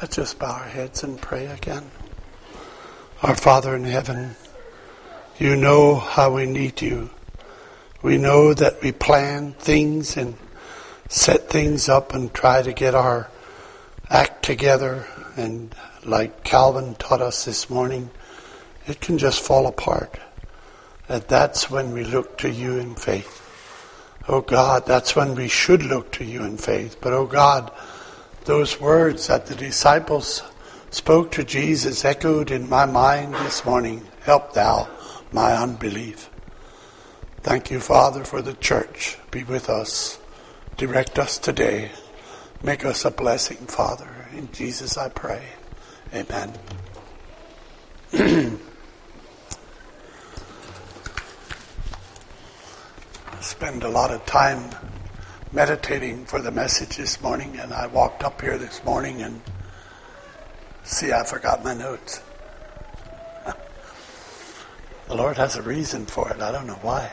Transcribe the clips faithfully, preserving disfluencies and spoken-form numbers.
Let's just bow our heads and pray again. Our Father in heaven, you know how we need you. We know that we plan things and set things up and try to get our act together. And like Calvin taught us this morning, it can just fall apart. And that's when we look to you in faith. Oh God, that's when we should look to you in faith. But oh God, those words that the disciples spoke to Jesus echoed in my mind this morning. Help thou my unbelief. Thank you, Father, for the church. Be with us. Direct us today. Make us a blessing, Father. In Jesus I pray. Amen. I spend a lot of time meditating for the message this morning, and I walked up here this morning and see, I forgot my notes. The Lord has a reason for it. I don't know why.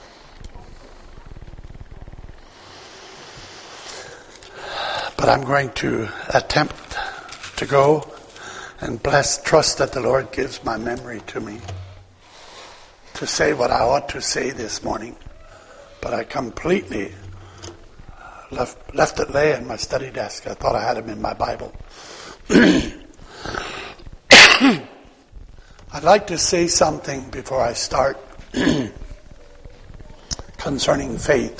But I'm going to attempt to go and bless, trust that the Lord gives my memory to me to say what I ought to say this morning. But I completely left, left it lay in my study desk. I thought I had them in my Bible. I'd like to say something before I start concerning faith.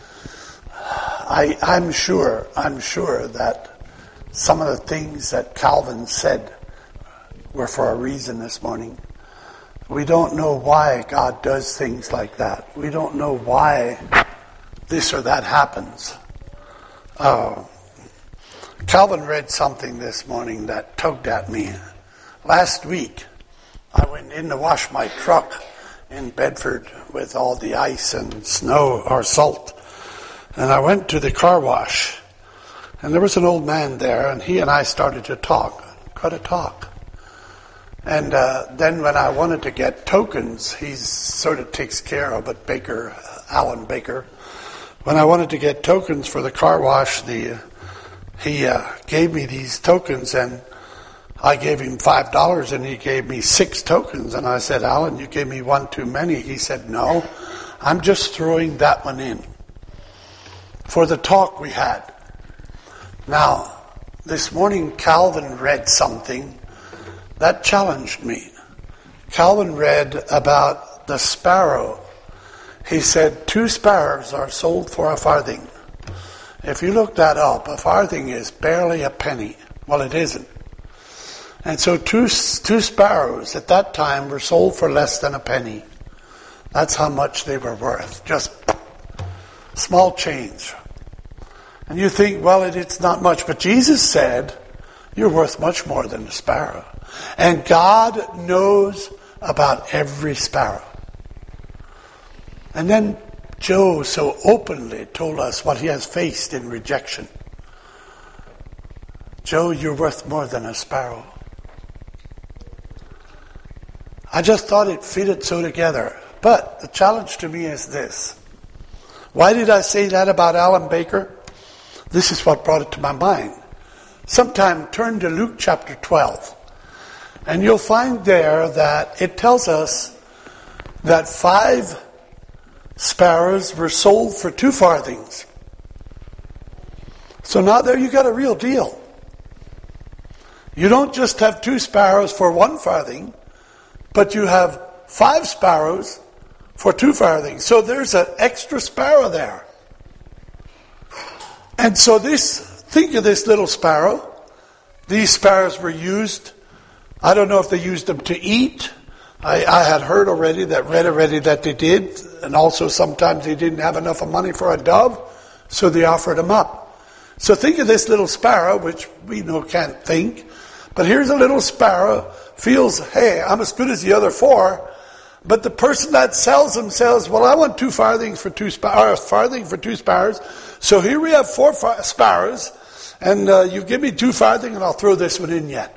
I, I'm sure, I'm sure that some of the things that Calvin said were for a reason this morning. We don't know why God does things like that. We don't know why this or that happens. Uh, Calvin read something this morning that tugged at me. Last week, I went in to wash my truck in Bedford with all the ice and snow or salt. And I went to the car wash, and there was an old man there, and he and I started to talk, quite a talk. And uh, then when I wanted to get tokens, he sort of takes care of it, Baker, Alan Baker. When I wanted to get tokens for the car wash, the he uh, gave me these tokens, and I gave him five dollars, and he gave me six tokens. And I said, Alan, you gave me one too many. He said, no, I'm just throwing that one in for the talk we had. Now, this morning Calvin read something that challenged me. Calvin read about the sparrow. He said, two sparrows are sold for a farthing. If you look that up, a farthing is barely a penny. Well, it isn't. And so two, two sparrows at that time were sold for less than a penny. That's how much they were worth. Just small change. And you think, well, it, it's not much. But Jesus said, you're worth much more than a sparrow. And God knows about every sparrow. And then Joe so openly told us what he has faced in rejection. Joe, you're worth more than a sparrow. I just thought it fitted so together. But the challenge to me is this. Why did I say that about Alan Baker? This is what brought it to my mind. Sometime turn to Luke chapter twelve. And you'll find there that it tells us that five sparrows were sold for two farthings. So now there you got a real deal. You don't just have two sparrows for one farthing, but you have five sparrows for two farthings. So there's an extra sparrow there. And so this, think of this little sparrow. These sparrows were used, I don't know if they used them to eat. I, I had heard already, that read already that they did. And also sometimes they didn't have enough money for a dove, so they offered them up. So think of this little sparrow, which we know can't think. But here's a little sparrow, feels, hey, I'm as good as the other four. But the person that sells them says, well, I want two farthings for two sparrows, farthing for two sparrows. So here we have four far- sparrows, and uh, you give me two farthing, and I'll throw this one in yet.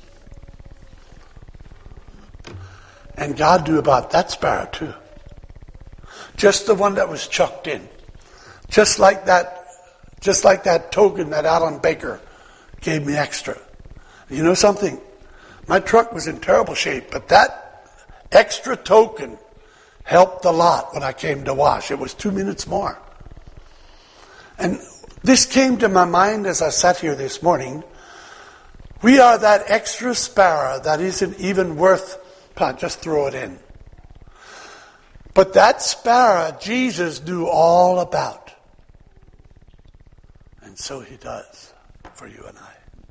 And God knew about that sparrow too. Just the one that was chucked in. Just like that, just like that token that Alan Baker gave me extra. You know something? My truck was in terrible shape, but that extra token helped a lot when I came to wash. It was two minutes more. And this came to my mind as I sat here this morning. We are that extra sparrow that isn't even worth, just throw it in. But that sparrow, Jesus knew all about. And so he does for you and I.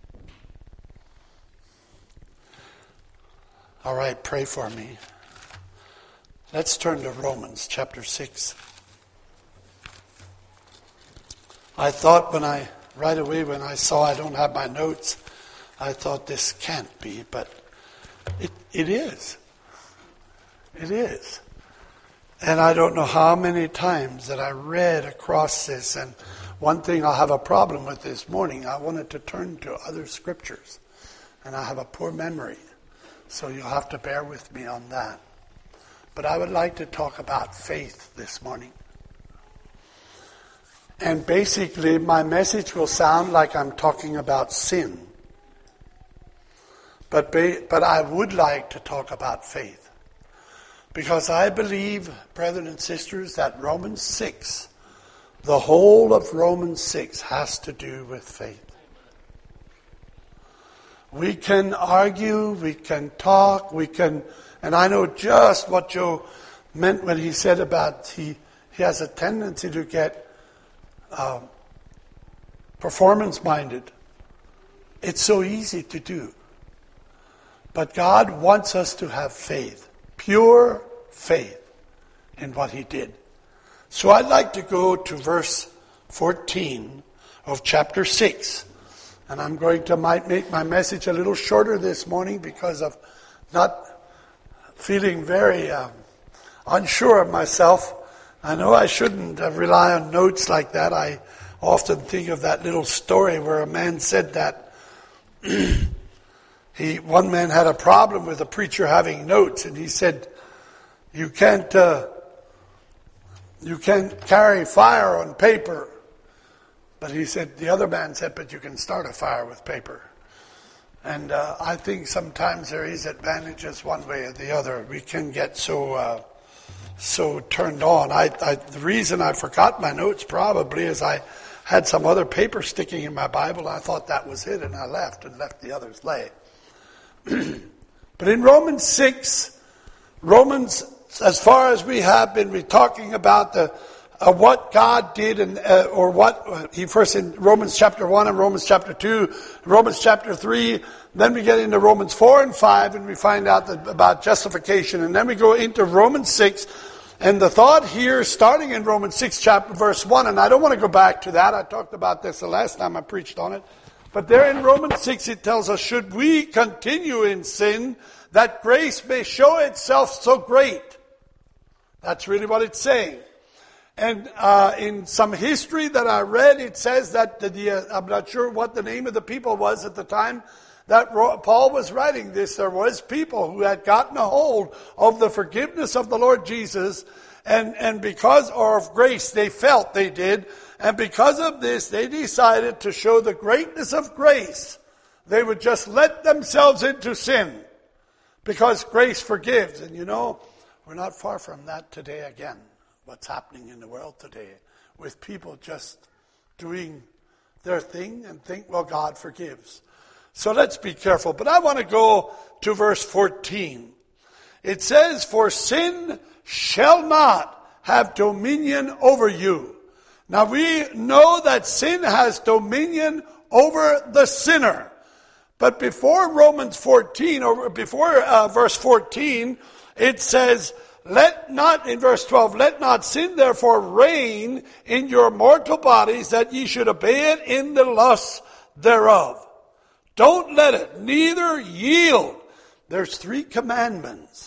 All right, pray for me. Let's turn to Romans chapter six. I thought when I, right away when I saw I don't have my notes, I thought this can't be, but it it is. It is. And I don't know how many times that I read across this, and one thing I'll have a problem with this morning, I wanted to turn to other scriptures, and I have a poor memory, so you'll have to bear with me on that. But I would like to talk about faith this morning. And basically, my message will sound like I'm talking about sin. But, ba- but I would like to talk about faith. Because I believe, brethren and sisters, that Romans six, the whole of Romans six has to do with faith. We can argue, we can talk, we can, and I know just what Joe meant when he said about he, he has a tendency to get uh, performance-minded. It's so easy to do. But God wants us to have faith. Pure faith in what he did. So I'd like to go to verse fourteen of chapter six. And I'm going to might make my message a little shorter this morning because of not feeling very um, unsure of myself. I know I shouldn't uh, rely on notes like that. I often think of that little story where a man said that He, one man had a problem with a preacher having notes, and he said, "You can't, uh, you can't carry fire on paper." But he said, the other man said, "But you can start a fire with paper." And uh, I think sometimes there is advantages one way or the other. We can get so uh, so turned on. I, I, the reason I forgot my notes probably is I had some other paper sticking in my Bible. I thought that was it, and I left and left the others lay. But in Romans six, Romans, as far as we have been, we're talking about the uh, what God did, and uh, or what uh, he first in Romans chapter one and Romans chapter two, Romans chapter three. Then we get into Romans four and five, and we find out that, about justification, and then we go into Romans six. And the thought here, starting in Romans six, chapter verse one, and I don't want to go back to that. I talked about this the last time I preached on it. But there in Romans six it tells us, should we continue in sin, that grace may show itself so great? That's really what it's saying. And uh, in some history that I read, it says that, the, the, uh, I'm not sure what the name of the people was at the time that Paul was writing this. There was people who had gotten a hold of the forgiveness of the Lord Jesus, and, and because of grace they felt they did, and because of this, they decided to show the greatness of grace. They would just let themselves into sin because grace forgives. And you know, we're not far from that today again. What's happening in the world today with people just doing their thing and think, well, God forgives. So let's be careful. But I want to go to verse fourteen. It says, "For sin shall not have dominion over you." Now we know that sin has dominion over the sinner. But before Romans fourteen, or before uh, verse fourteen, it says, "Let not," in verse twelve, "let not sin therefore reign in your mortal bodies, that ye should obey it in the lusts thereof." Don't let it, neither yield. There's three commandments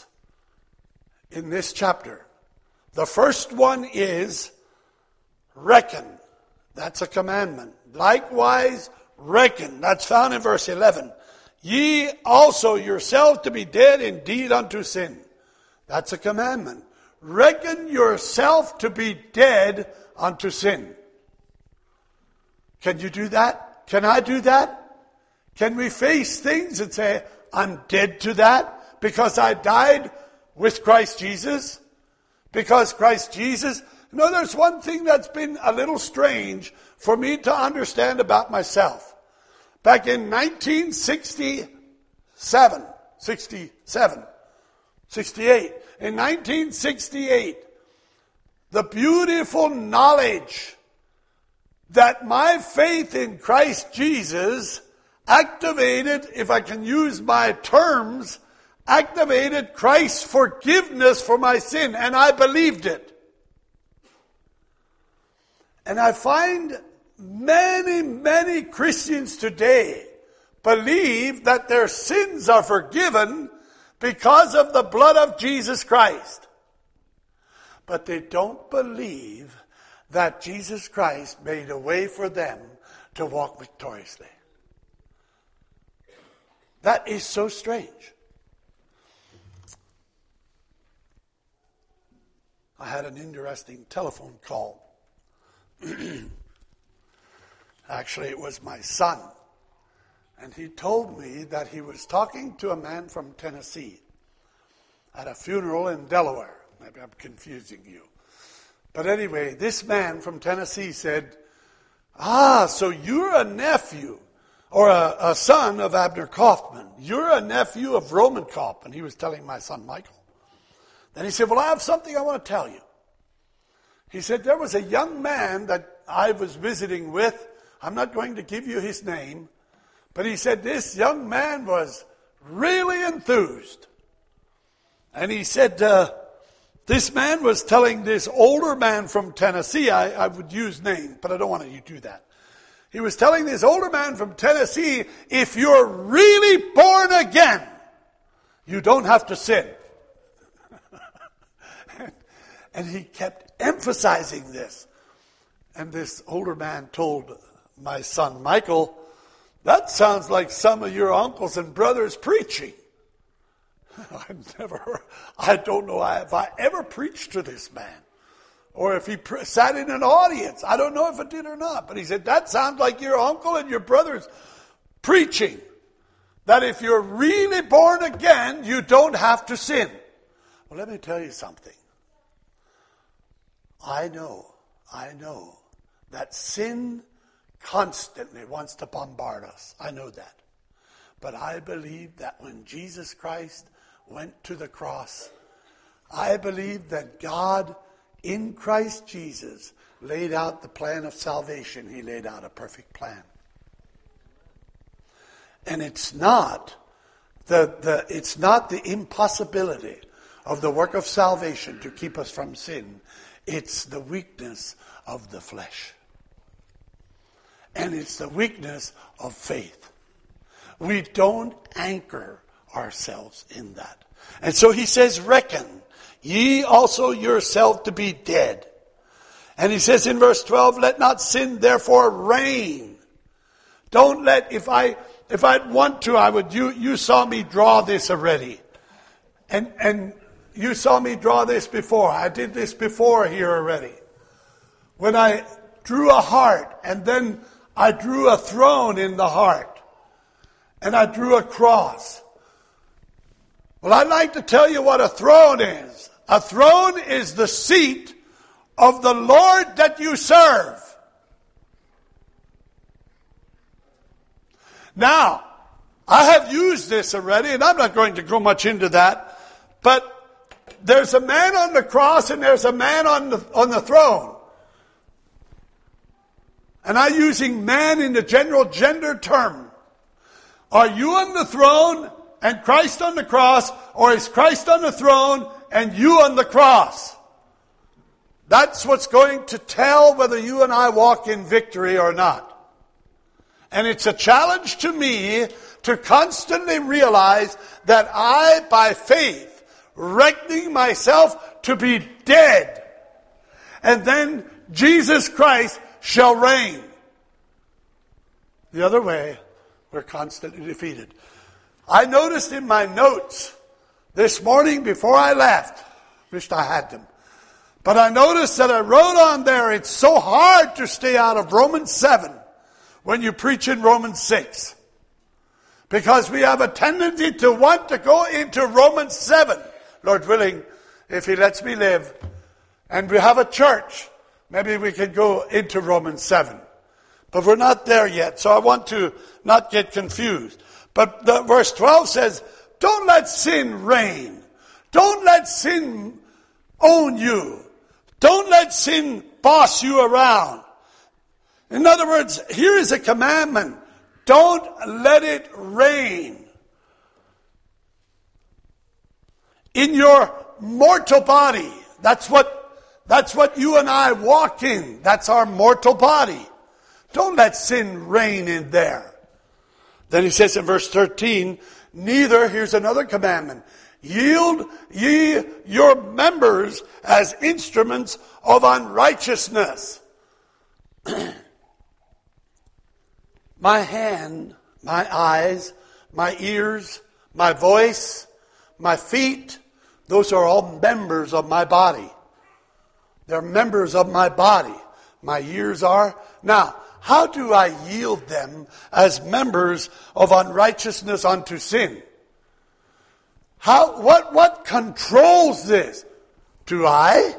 in this chapter. The first one is reckon. That's a commandment. Likewise, reckon. That's found in verse eleven. "Ye also yourselves to be dead indeed unto sin." That's a commandment. Reckon yourself to be dead unto sin. Can you do that? Can I do that? Can we face things and say, I'm dead to that because I died with Christ Jesus? Because Christ Jesus... You know, there's one thing that's been a little strange for me to understand about myself. Back in nineteen sixty-seven, sixty-seven, sixty-eight, in nineteen sixty-eight, the beautiful knowledge that my faith in Christ Jesus activated, if I can use my terms, activated Christ's forgiveness for my sin, and I believed it. And I find many, many Christians today believe that their sins are forgiven because of the blood of Jesus Christ. But they don't believe that Jesus Christ made a way for them to walk victoriously. That is so strange. I had an interesting telephone call. Actually, it was my son. And he told me that he was talking to a man from Tennessee at a funeral in Delaware. Maybe I'm confusing you. But anyway, this man from Tennessee said, ah, so you're a nephew or a, a son of Abner Kaufman. You're a nephew of Roman Kaufman. He was telling my son Michael. Then he said, well, I have something I want to tell you. He said, there was a young man that I was visiting with. I'm not going to give you his name. But he said, this young man was really enthused. And he said, uh, this man was telling this older man from Tennessee, I, I would use names, but I don't want you to do that. He was telling this older man from Tennessee, if you're really born again, you don't have to sin. And he kept emphasizing this. And this older man told my son Michael, that sounds like some of your uncles and brothers preaching. I've never, I don't know if I ever preached to this man. Or if he pre- sat in an audience. I don't know if it did or not. But he said, that sounds like your uncle and your brothers preaching. That if you're really born again, you don't have to sin. Well, let me tell you something. I know, I know that sin constantly wants to bombard us. I know that. But I believe that when Jesus Christ went to the cross, I believe that God in Christ Jesus laid out the plan of salvation. He laid out a perfect plan. And it's not the, the it's not the impossibility of the work of salvation to keep us from sin. It's the weakness of the flesh. And it's the weakness of faith. We don't anchor ourselves in that. And so he says, reckon ye also yourself to be dead. And he says in verse twelve, let not sin therefore reign. Don't let, if I if I'd want to, I would, you you saw me draw this already. And and you saw me draw this before. I did this before here already. When I drew a heart, and then I drew a throne in the heart. And I drew a cross. Well, I'd like to tell you what a throne is. A throne is the seat of the Lord that you serve. Now, I have used this already, and I'm not going to go much into that, but there's a man on the cross and there's a man on the, on the throne. And I'm using man in the general gender term. Are you on the throne and Christ on the cross, or is Christ on the throne and you on the cross? That's what's going to tell whether you and I walk in victory or not. And it's a challenge to me to constantly realize that I, by faith, reckoning myself to be dead, and then Jesus Christ shall reign. The other way, we're constantly defeated. I noticed in my notes this morning before I left, wished I had them, but I noticed that I wrote on there, it's so hard to stay out of Romans seven when you preach in Romans six. Because we have a tendency to want to go into Romans seven. Lord willing, if He lets me live, and we have a church, maybe we can go into Romans seven. But we're not there yet, so I want to not get confused. But the, verse twelve says, don't let sin reign. Don't let sin own you. Don't let sin boss you around. In other words, here is a commandment. Don't let it reign in your mortal body. That's what, that's what you and I walk in. That's our mortal body. Don't let sin reign in there. Then he says in verse thirteen, neither, here's another commandment, yield ye your members as instruments of unrighteousness. My hand, my eyes, my ears, my voice, my feet, those are all members of my body. They're members of my body. My ears are. Now, how do I yield them as members of unrighteousness unto sin? How, what, what controls this? Do I?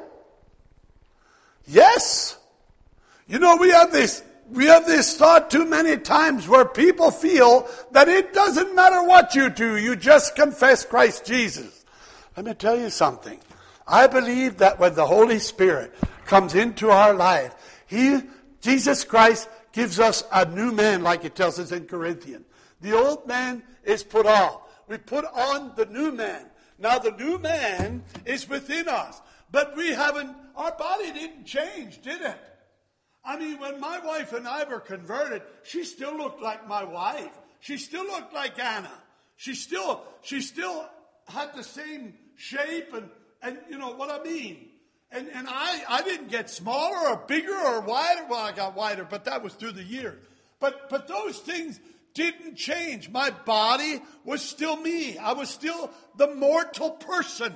Yes. You know, we have this, we have this thought too many times where people feel that it doesn't matter what you do, you just confess Christ Jesus. Let me tell you something. I believe that when the Holy Spirit comes into our life, He, Jesus Christ, gives us a new man, like it tells us in Corinthians. The old man is put off. We put on the new man. Now the new man is within us. But we haven't, our body didn't change, did it? I mean, when my wife and I were converted, she still looked like my wife. She still looked like Anna. She still, she still had the same shape and, and you know what I mean. And and I, I didn't get smaller or bigger or wider. Well, I got wider, but that was through the years. But but those things didn't change. My body was still me. I was still the mortal person.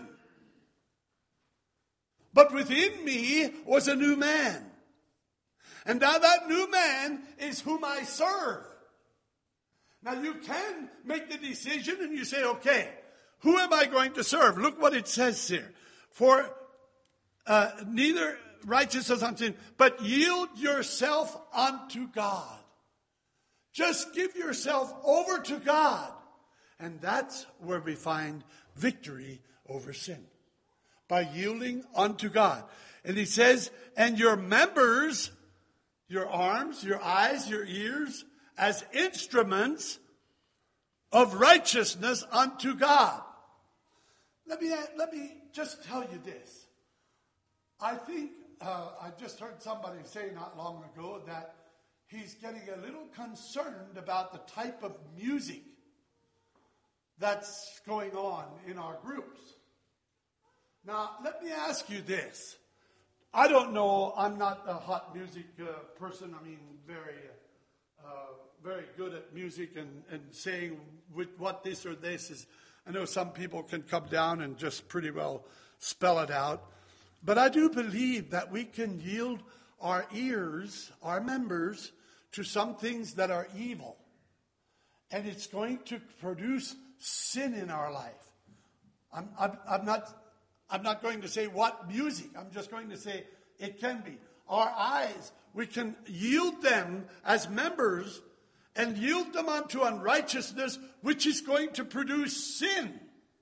But within me was a new man. And now that new man is whom I serve. Now you can make the decision and you say, okay, who am I going to serve? Look what it says here. For uh, neither righteousness unto sin, but yield yourself unto God. Just give yourself over to God. And that's where we find victory over sin. By yielding unto God. And he says, and your members, your arms, your eyes, your ears, as instruments of righteousness unto God. Let me, let me just tell you this. I think, uh, I just heard somebody say not long ago that he's getting a little concerned about the type of music that's going on in our groups. Now, let me ask you this. I don't know, I'm not a hot music uh, person. I mean, very uh, very good at music and, and saying with what this or this is. I know some people can come down and just pretty well spell it out. But I do believe that we can yield our ears, our members, to some things that are evil. And it's going to produce sin in our life. I'm, I'm, I'm not... I'm not going to say what music. I'm just going to say it can be. Our eyes, we can yield them as members and yield them unto unrighteousness, which is going to produce sin.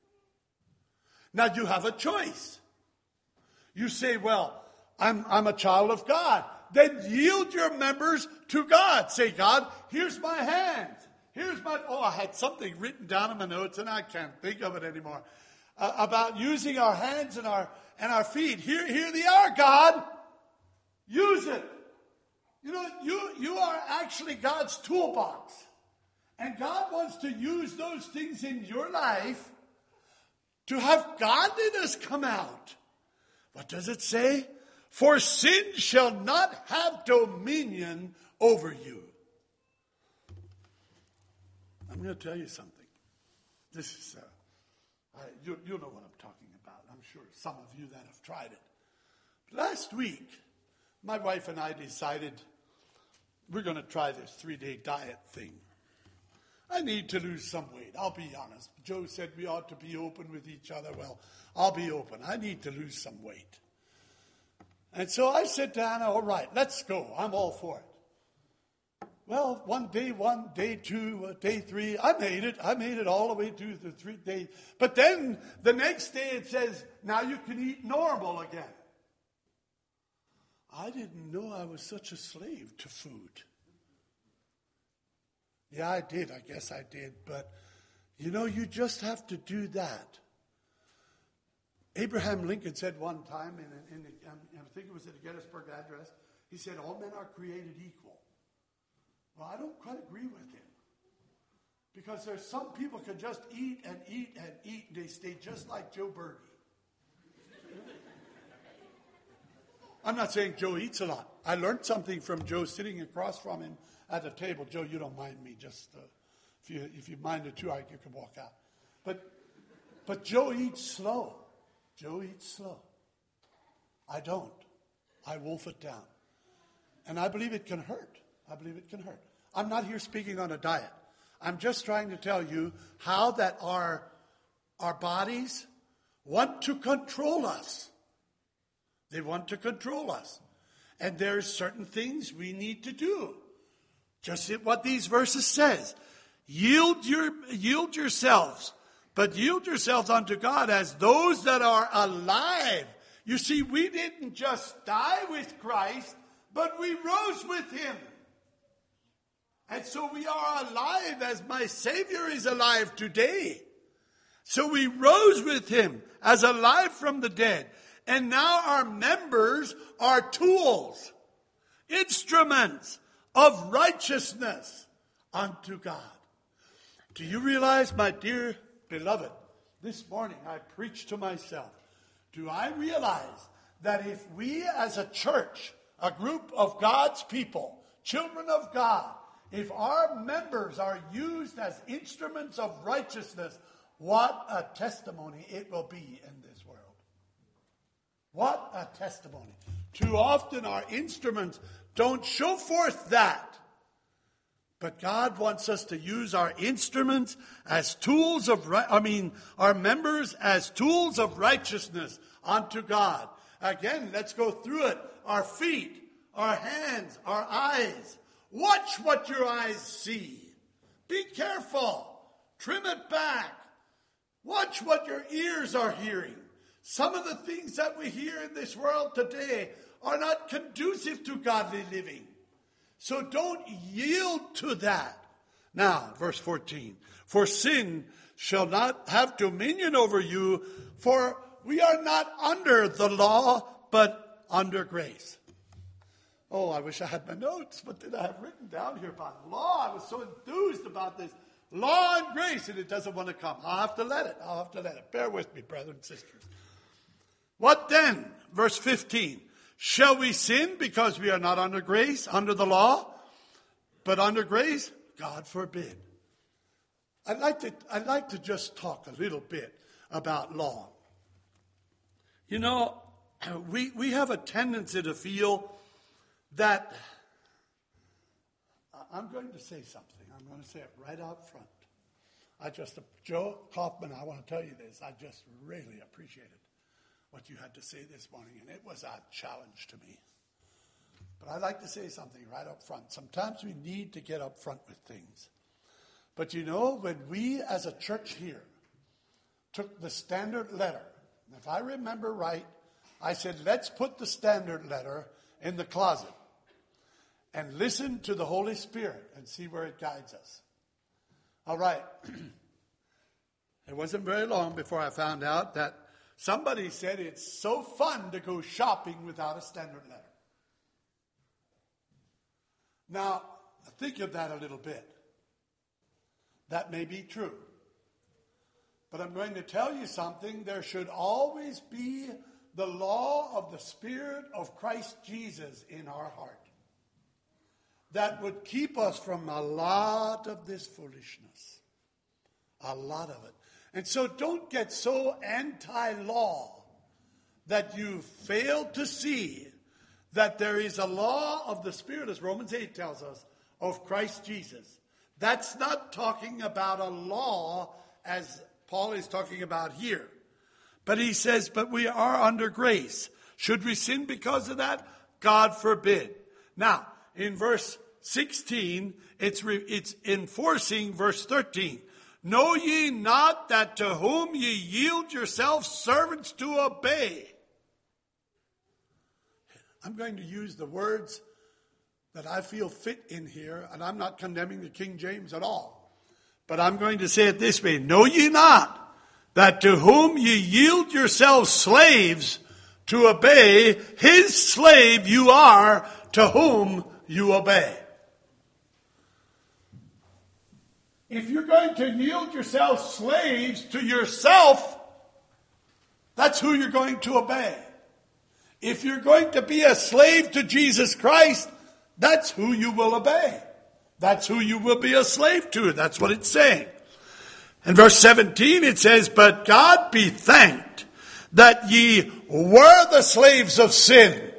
Now you have a choice. You say, well, I'm, I'm a child of God. Then yield your members to God. Say, God, here's my hands. Here's my, oh, I had something written down in my notes and I can't think of it anymore. Uh, about using our hands and our and our feet. Here, here they are, God. Use it. You know, you, you are actually God's toolbox. And God wants to use those things in your life to have godliness come out. What does it say? For sin shall not have dominion over you. I'm going to tell you something. This is... Uh, Uh, you, you know what I'm talking about. I'm sure some of you that have tried it. Last week, my wife and I decided we're going to try this three-day diet thing. I need to lose some weight. I'll be honest. Joe said we ought to be open with each other. Well, I'll be open. I need to lose some weight. And so I said to Anna, all right, let's go. I'm all for it. Well, one day one, day two, uh, day three, I made it. I made it all the way through the three days. But then the next day it says, now you can eat normal again. I didn't know I was such a slave to food. Yeah, I did. I guess I did. But, you know, you just have to do that. Abraham Lincoln said one time, in, in, in, I think it was at the Gettysburg Address, he said, all men are created equal. Well, I don't quite agree with him. Because there's some people can just eat and eat and eat, and they stay just like Joe Berge. I'm not saying Joe eats a lot. I learned something from Joe sitting across from him at the table. Joe, you don't mind me. Just uh, if you if you mind it too, I, you can walk out. But but Joe eats slow. Joe eats slow. I don't. I wolf it down. And I believe it can hurt. I believe it can hurt. I'm not here speaking on a diet. I'm just trying to tell you how that our, our bodies want to control us. They want to control us. And there's certain things we need to do. Just what these verses says. Yield your yield yourselves, but yield yourselves unto God as those that are alive. You see, we didn't just die with Christ, but we rose with him. And so we are alive as my Savior is alive today. So we rose with him as alive from the dead. And now our members are tools, instruments of righteousness unto God. Do you realize, my dear beloved, this morning I preached to myself. Do I realize that if we as a church, a group of God's people, children of God, if our members are used as instruments of righteousness, what a testimony it will be in this world. What a testimony. Too often our instruments don't show forth that. But God wants us to use our instruments as tools of, I mean, our members as tools of righteousness unto God. Again, let's go through it. Our feet, our hands, our eyes. Watch what your eyes see. Be careful. Trim it back. Watch what your ears are hearing. Some of the things that we hear in this world today are not conducive to godly living. So don't yield to that. Now, verse fourteen. For sin shall not have dominion over you, for we are not under the law, but under grace. Oh, I wish I had my notes. What did I have written down here about law? I was so enthused about this. Law and grace, and it doesn't want to come. I'll have to let it. I'll have to let it. Bear with me, brothers and sisters. What then? Verse fifteen. Shall we sin because we are not under grace, under the law, but under grace? God forbid. I'd like to, I'd like to just talk a little bit about law. You know, we, we have a tendency to feel that, I'm going to say something. I'm going to say it right out front. I just, Joe Kaufman, I want to tell you this. I just really appreciated what you had to say this morning, and it was a challenge to me. But I'd like to say something right up front. Sometimes we need to get up front with things. But you know, when we as a church here took the standard letter, and if I remember right, I said, let's put the standard letter in the closet and listen to the Holy Spirit and see where it guides us. All right. It wasn't very long before I found out that somebody said it's so fun to go shopping without a standard letter. Now, think of that a little bit. That may be true. But I'm going to tell you something. There should always be the law of the Spirit of Christ Jesus in our heart. That would keep us from a lot of this foolishness. A lot of it. And so don't get so anti-law that you fail to see that there is a law of the Spirit, as Romans eight tells us, of Christ Jesus. That's not talking about a law as Paul is talking about here. But he says, but we are under grace. Should we sin because of that? God forbid. Now, in verse sixteen, it's, re, it's enforcing verse thirteen. Know ye not that to whom ye yield yourselves servants to obey? I'm going to use the words that I feel fit in here, and I'm not condemning the King James at all. But I'm going to say it this way. Know ye not that to whom ye yield yourselves slaves to obey, his slave you are to whom you obey. If you're going to yield yourself slaves to yourself, that's who you're going to obey. If you're going to be a slave to Jesus Christ, that's who you will obey. That's who you will be a slave to. That's what it's saying. In verse seventeen it says, but God be thanked that ye were the slaves of sin.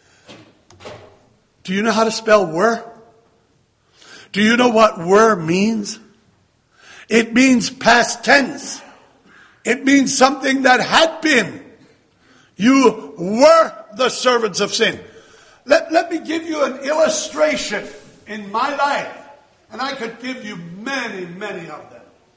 Do you know how to spell were? Do you know what were means? It means past tense. It means something that had been. You were the servants of sin. Let, let me give you an illustration in my life. And I could give you many, many of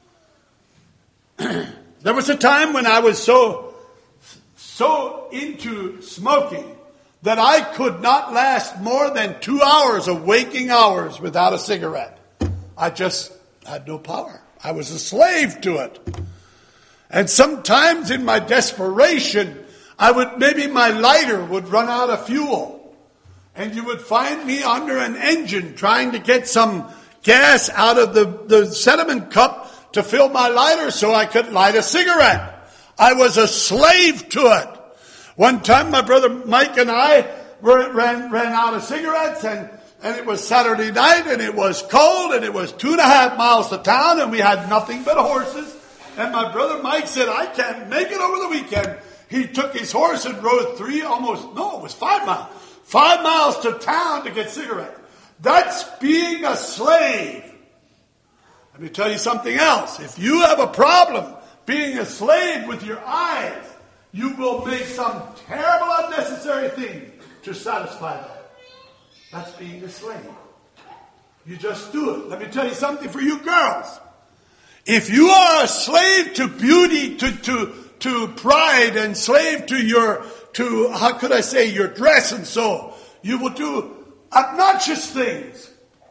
them. There was a time when I was so, so into smoking that I could not last more than two hours of waking hours without a cigarette. I just had no power. I was a slave to it. And sometimes in my desperation, I would, maybe my lighter would run out of fuel. And you would find me under an engine trying to get some gas out of the, the sediment cup to fill my lighter so I could light a cigarette. I was a slave to it. One time my brother Mike and I were, ran, ran out of cigarettes, and And it was Saturday night, and it was cold, and it was two and a half miles to town, and we had nothing but horses. And my brother Mike said, I can't make it over the weekend. He took his horse and rode three, almost, no, it was five miles. Five miles to town to get cigarettes. That's being a slave. Let me tell you something else. If you have a problem being a slave with your eyes, you will make some terrible unnecessary thing to satisfy that. That's being a slave. You just do it. Let me tell you something for you girls. If you are a slave to beauty, to, to, to pride, and slave to your, to, how could I say, your dress and so, you will do obnoxious things.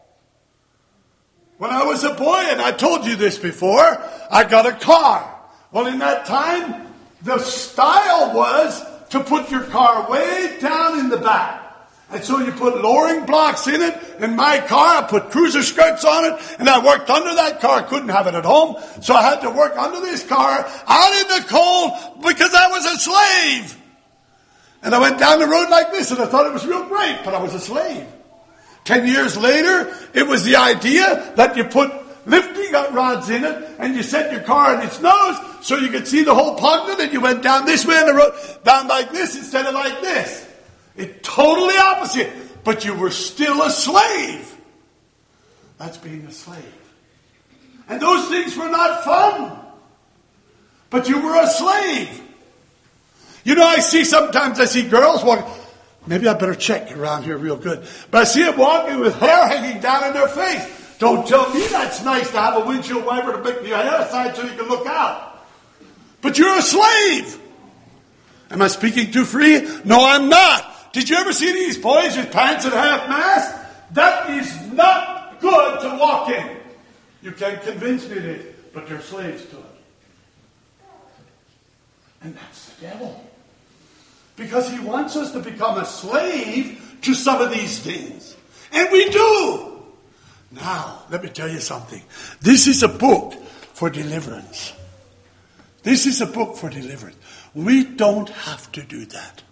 When I was a boy, and I told you this before, I got a car. Well, in that time, the style was to put your car way down in the back. And so you put lowering blocks in it. In my car, I put cruiser skirts on it, and I worked under that car. I couldn't have it at home, so I had to work under this car out in the cold because I was a slave. And I went down the road like this, and I thought it was real great, but I was a slave. Ten years later, it was the idea that you put lifting rods in it, and you set your car on its nose so you could see the whole Pugnet, and you went down this way on the road, down like this instead of like this. It's totally opposite. But you were still a slave. That's being a slave. And those things were not fun. But you were a slave. You know, I see sometimes, I see girls walking. Maybe I better check around here real good. But I see them walking with hair hanging down in their face. Don't tell me that's nice to have a windshield wiper to make the hair aside so you can look out. But you're a slave. Am I speaking too free? No, I'm not. Did you ever see these boys with pants at half-mast? That is not good to walk in. You can convince me it is, but they're slaves to it. And that's the devil. Because he wants us to become a slave to some of these things. And we do. Now, let me tell you something. This is a book for deliverance. This is a book for deliverance. We don't have to do that.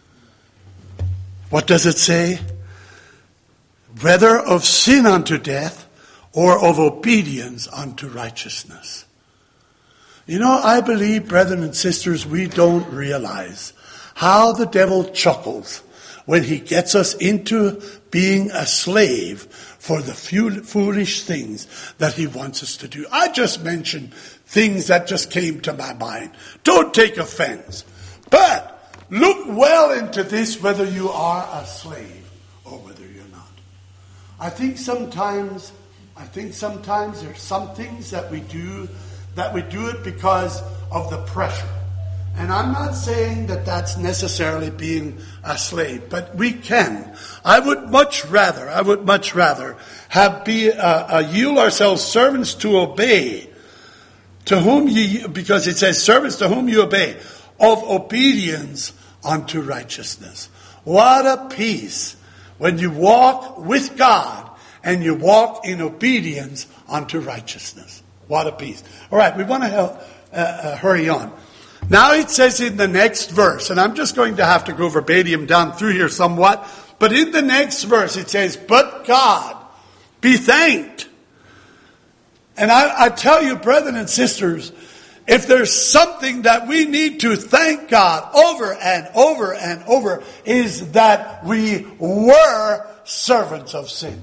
What does it say? Whether of sin unto death or of obedience unto righteousness. You know, I believe, brethren and sisters, we don't realize how the devil chuckles when he gets us into being a slave for the foolish things that he wants us to do. I just mentioned things that just came to my mind. Don't take offense. But look well into this, whether you are a slave or whether you're not. I think sometimes, I think sometimes there's some things that we do, that we do it because of the pressure. And I'm not saying that that's necessarily being a slave, but we can. I would much rather, I would much rather have be uh, uh, yield ourselves servants to obey, to whom ye, because it says servants to whom you obey, of obedience unto righteousness. What a peace when you walk with God and you walk in obedience unto righteousness. What a peace. All right, we want to help, uh, uh, hurry on. Now it says in the next verse, and I'm just going to have to go verbatim down through here somewhat, but in the next verse it says, but God be thanked. And I, I tell you, brethren and sisters, if there's something that we need to thank God over and over and over, is that we were servants of sin.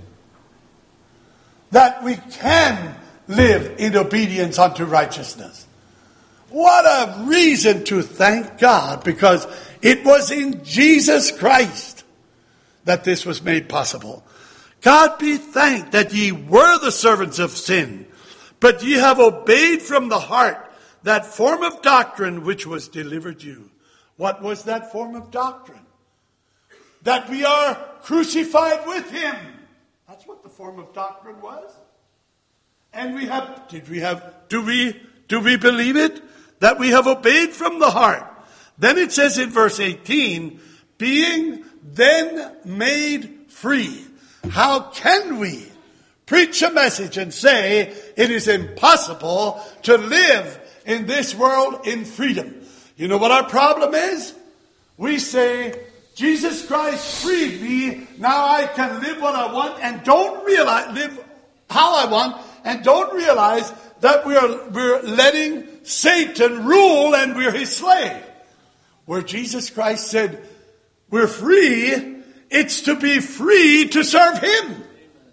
That we can live in obedience unto righteousness. What a reason to thank God, because it was in Jesus Christ that this was made possible. God be thanked that ye were the servants of sin, but ye have obeyed from the heart that form of doctrine which was delivered you. What was that form of doctrine? That we are crucified with him. That's what the form of doctrine was. And we have, did we have, do we, do we believe it? That we have obeyed from the heart. Then it says in verse eighteen, being then made free. How can we preach a message and say it is impossible to live in this world in freedom? You know what our problem is? We say, Jesus Christ freed me, now I can live what I want and don't realize, live how I want, and don't realize that we're, we're letting Satan rule and we're his slave. Where Jesus Christ said, we're free, it's to be free to serve him.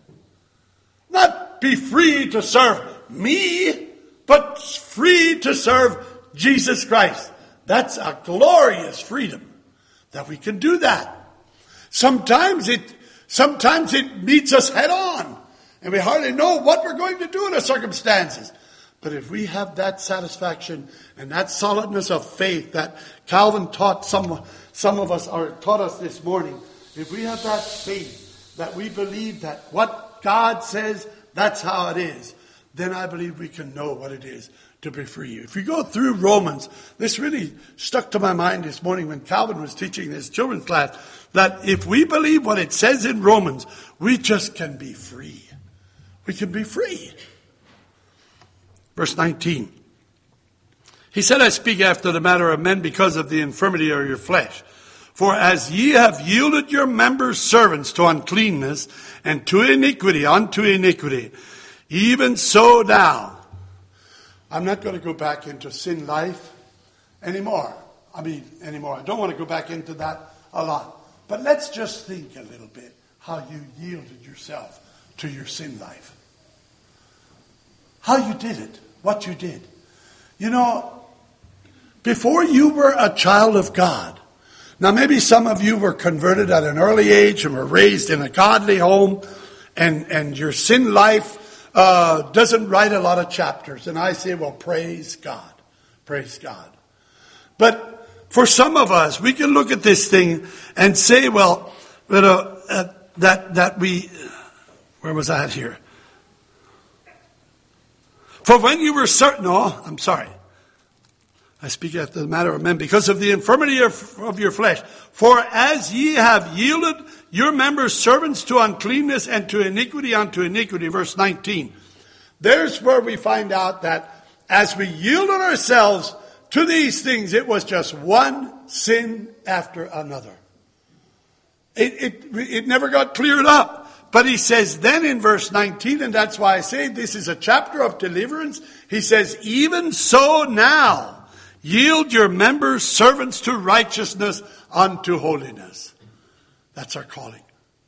Not be free to serve me, but free to serve Jesus Christ. That's a glorious freedom that we can do that. Sometimes it, sometimes it meets us head on. And we hardly know what we're going to do in the circumstances. But if we have that satisfaction and that solidness of faith that Calvin taught some, some of us, or taught us this morning, if we have that faith that we believe that what God says, that's how it is, then I believe we can know what it is to be free. If you go through Romans, this really stuck to my mind this morning when Calvin was teaching his children's class, that if we believe what it says in Romans, we just can be free. We can be free. Verse nineteen. He said, I speak after the manner of men because of the infirmity of your flesh. For as ye have yielded your members servants to uncleanness and to iniquity unto iniquity, even so now. I'm not going to go back into sin life anymore. I mean, anymore. I don't want to go back into that a lot. But let's just think a little bit how you yielded yourself to your sin life. How you did it. What you did. You know, before you were a child of God. Now maybe some of you were converted at an early age and were raised in a godly home. And, and your sin life uh, doesn't write a lot of chapters. And I say, well, praise God. Praise God. But for some of us, we can look at this thing and say, well, you know, uh, that, that we... Where was I at here? For when you were certain, no, I'm sorry. I speak after the matter of men, because of the infirmity of, of your flesh. For as ye have yielded your members servants to uncleanness and to iniquity unto iniquity, verse nineteen. There's where we find out that as we yielded ourselves to these things, it was just one sin after another. It, it, it never got cleared up. But he says then in verse nineteen, and that's why I say this is a chapter of deliverance. He says, even so now, yield your members servants to righteousness unto holiness. That's our calling.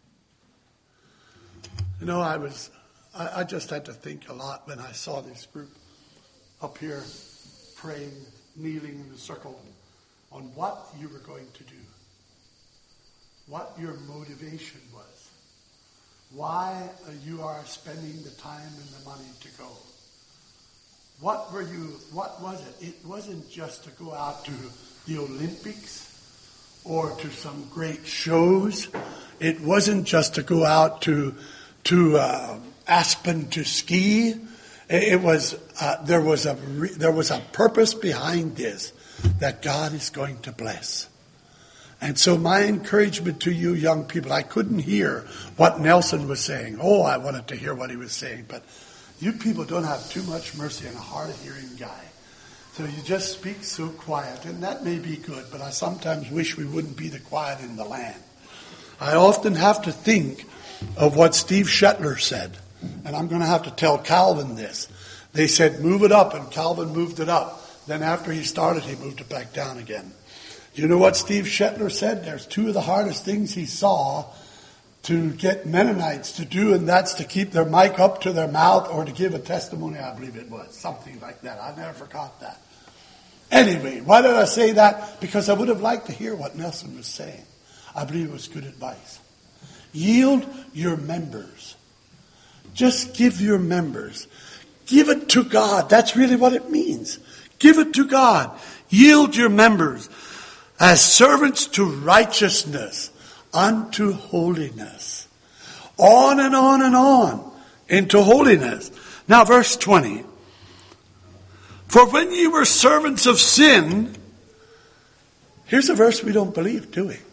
You know, I was, I, I just had to think a lot when I saw this group up here praying, kneeling in a circle on what you were going to do, what your motivation was, why you are spending the time and the money to go. What were you, what was it? It wasn't just to go out to the Olympics or to some great shows. It wasn't just to go out to to uh, Aspen to ski. It was uh, there was a re- there was a purpose behind this that God is going to bless. And so my encouragement to you young people, I couldn't hear what Nelson was saying. Oh, I wanted to hear what he was saying, but you people don't have too much mercy on a hard-of-hearing guy. So you just speak so quiet, and that may be good, but I sometimes wish we wouldn't be the quiet in the land. I often have to think of what Steve Shetler said, and I'm going to have to tell Calvin this. They said, move it up, and Calvin moved it up. Then after he started, he moved it back down again. You know what Steve Shetler said? There's two of the hardest things he saw to get Mennonites to do, and that's to keep their mic up to their mouth or to give a testimony, I believe it was. Something like that. I never forgot that. Anyway, why did I say that? Because I would have liked to hear what Nelson was saying. I believe it was good advice. Yield your members. Just give your members. Give it to God. That's really what it means. Give it to God. Yield your members as servants to righteousness, unto holiness. On and on and on into holiness. Now verse twenty. For when ye were servants of sin, here's a verse we don't believe, do we? It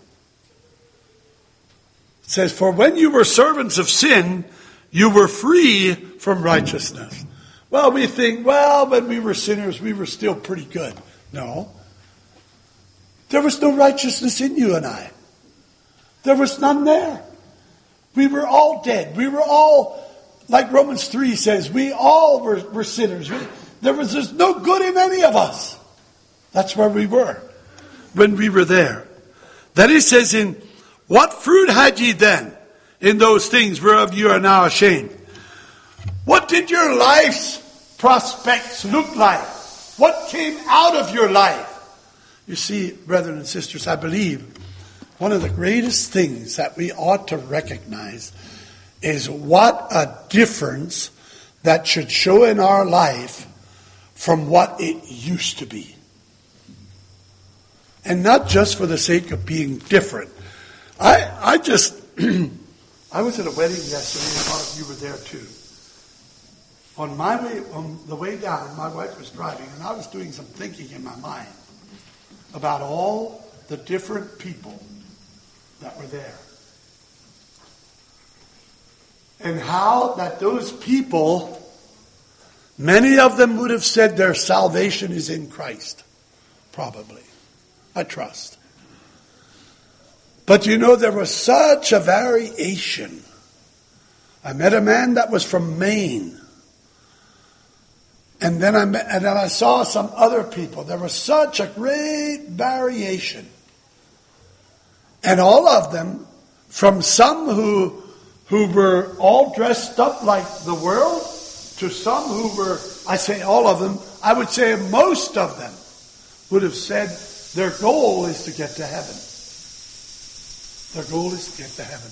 says, for when you were servants of sin, you were free from righteousness. Well, we think, well, when we were sinners, we were still pretty good. No. There was no righteousness in you and I. There was none there. We were all dead. We were all, like Romans three says, we all were, were sinners. We, there was there's no good in any of us. That's where we were when we were there. Then he says, in what fruit had ye then in those things whereof you are now ashamed? What did your life's prospects look like? What came out of your life? You see, brethren and sisters, I believe one of the greatest things that we ought to recognize is what a difference that should show in our life from what it used to be. And not just for the sake of being different. I I just, I was at a wedding yesterday, and a lot of you were there too. On my way, on the way down, my wife was driving, and I was doing some thinking in my mind about all the different people that were there. And how that those people, many of them would have said their salvation is in Christ. Probably. I trust. But you know, there was such a variation. I met a man that was from Maine. And then I met, and then I saw some other people. There was such a great variation. And all of them, from some who who were all dressed up like the world, to some who were, I say all of them, I would say most of them would have said their goal is to get to heaven. Their goal is to get to heaven.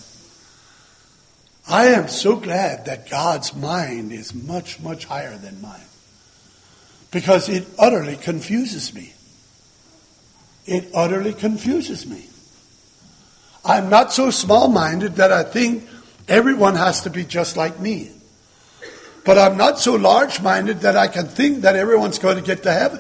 I am so glad that God's mind is much, much higher than mine. Because it utterly confuses me. It utterly confuses me. I'm not so small-minded that I think everyone has to be just like me. But I'm not so large-minded that I can think that everyone's going to get to heaven.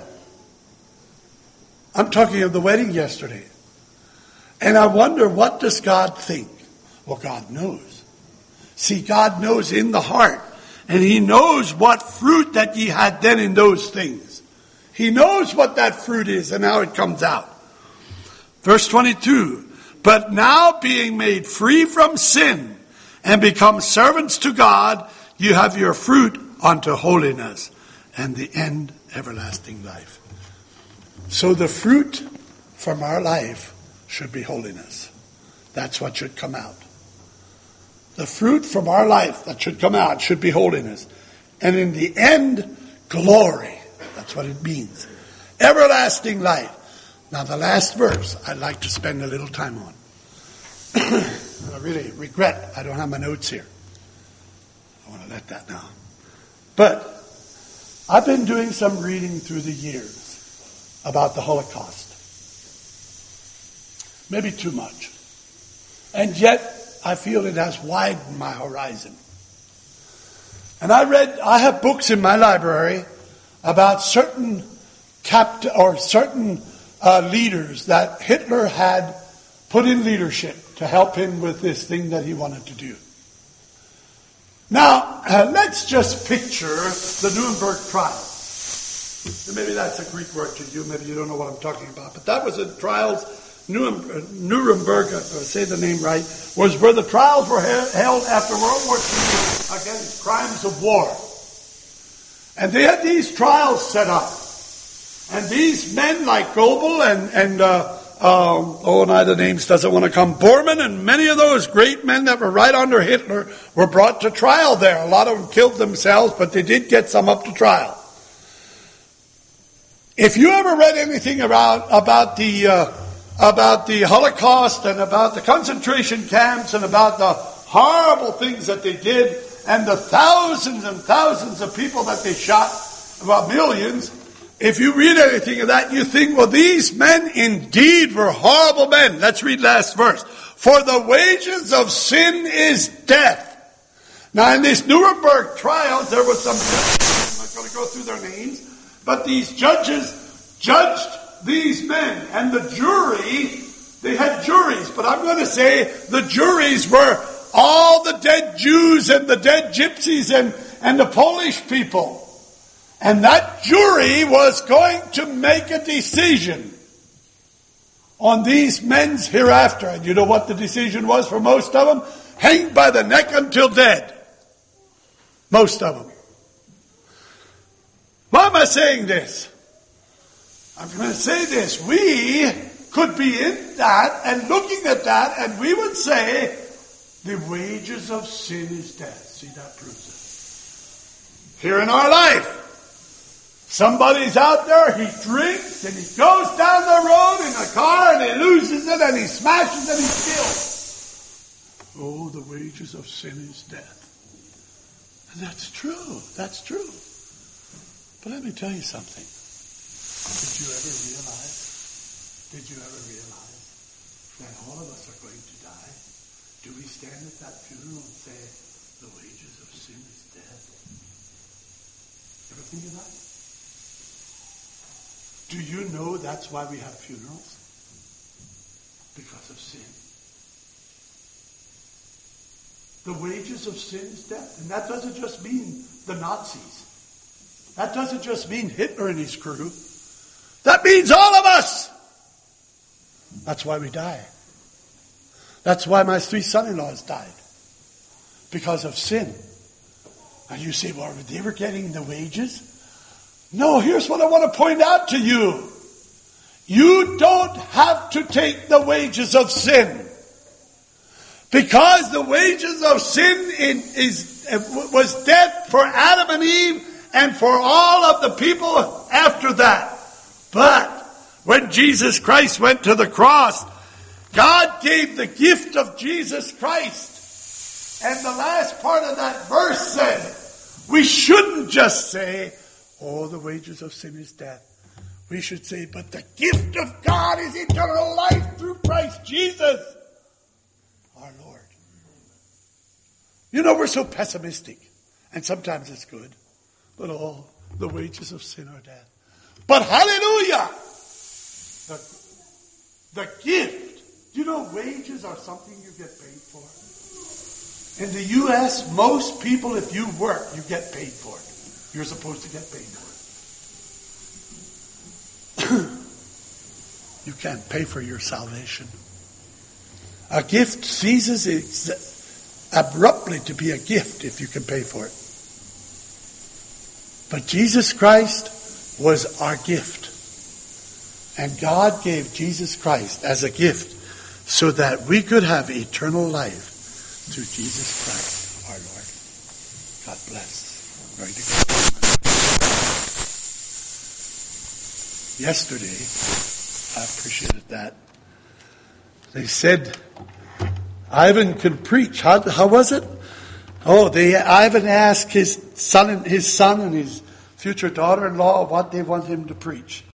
I'm talking of the wedding yesterday. And I wonder, what does God think? Well, God knows. See, God knows in the heart. And He knows what fruit that ye had then in those things. He knows what that fruit is and how it comes out. Verse twenty-two. But now being made free from sin and become servants to God, you have your fruit unto holiness and the end everlasting life. So the fruit from our life should be holiness. That's what should come out. The fruit from our life that should come out should be holiness. And in the end, glory. That's what it means. Everlasting life. Now the last verse I'd like to spend a little time on. I really regret I don't have my notes here. I want to let that now. But I've been doing some reading through the years about the Holocaust. Maybe too much. And yet I feel it has widened my horizon. And I read, I have books in my library about certain capt or certain uh, leaders that Hitler had put in leadership to help him with this thing that he wanted to do. Now, uh, let's just picture the Nuremberg trials. Maybe that's a Greek word to you. Maybe you don't know what I'm talking about. But that was the trials. Nuremberg, uh, say the name right, was where the trials were held after World War Two against crimes of war. And they had these trials set up. And these men like Goebbels and, and uh, um, oh, now the names doesn't want to come, Bormann and many of those great men that were right under Hitler were brought to trial there. A lot of them killed themselves, but they did get some up to trial. If you ever read anything about, about the... Uh, about the Holocaust and about the concentration camps and about the horrible things that they did and the thousands and thousands of people that they shot, about millions, if you read anything of that, you think, well, these men indeed were horrible men. Let's read last verse. For the wages of sin is death. Now, in these Nuremberg trials, there was some judges, I'm not going to go through their names, but these judges judged these men, and the jury, they had juries, but I'm going to say the juries were all the dead Jews and the dead gypsies and, and the Polish people. And that jury was going to make a decision on these men's hereafter. And you know what the decision was for most of them? Hanged by the neck until dead. Most of them. Why am I saying this? I'm going to say this. We could be in that and looking at that, and we would say, the wages of sin is death. See, that proves it. Here in our life, somebody's out there, he drinks, and he goes down the road in a car, and he loses it, and he smashes it, and he's killed. Oh, the wages of sin is death. And that's true. That's true. But let me tell you something. Did you ever realize, did you ever realize that all of us are going to die? Do we stand at that funeral and say, the wages of sin is death? Ever think of that? Do you know that's why we have funerals? Because of sin. The wages of sin is death. And that doesn't just mean the Nazis. That doesn't just mean Hitler and his crew. That means all of us. That's why we die. That's why my three son-in-laws died. Because of sin. And you say, well, they were getting the wages? No, here's what I want to point out to you. You don't have to take the wages of sin. Because the wages of sin in, is, was death for Adam and Eve and for all of the people after that. But when Jesus Christ went to the cross, God gave the gift of Jesus Christ. And the last part of that verse said, we shouldn't just say, oh, the wages of sin is death. We should say, but the gift of God is eternal life through Christ Jesus, our Lord. You know, we're so pessimistic. And sometimes it's good. But oh, the wages of sin are death. But hallelujah! The, the gift. You know, wages are something you get paid for. In the U S, most people, if you work, you get paid for it. You're supposed to get paid for it. You can't pay for your salvation. A gift ceases ex- abruptly to be a gift if you can pay for it. But Jesus Christ was our gift. And God gave Jesus Christ as a gift so that we could have eternal life through Jesus Christ our Lord. God bless. Glory to God. Yesterday, I appreciated that. They said Ivan could preach. How, how was it? Oh, they Ivan asked his son and his son and his future daughter-in-law what they want him to preach.